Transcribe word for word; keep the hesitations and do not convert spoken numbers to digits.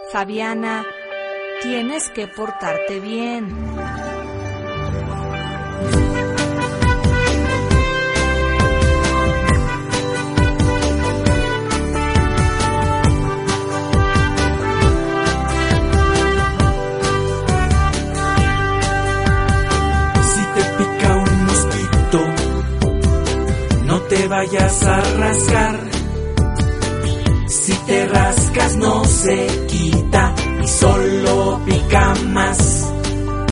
Fabiana, tienes que portarte bien. Si te pica un mosquito, no te vayas a rascar. Si te rascas no se quita y solo pica más.